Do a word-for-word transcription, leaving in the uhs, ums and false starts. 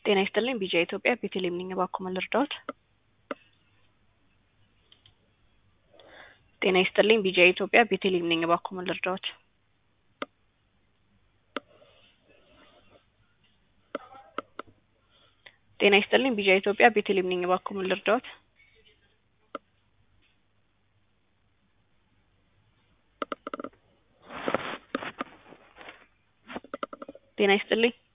ጤና ይስጥልኝ ቢጂአይ ኢትዮጵያ ቤተልሔም ነኝ እባክዎ ምን ልርዳዎት? ጤና ይስጥልኝ ቢጂአይ ኢትዮጵያ ቤተልሔም ነኝ እባክዎ ምን ልርዳዎት? ጤና ይስጥልኝ ቢጂአይ ኢትዮጵያ ቤተልሔም ነኝ እባክዎ ምን ልርዳዎት? ጤና ይስጥልኝ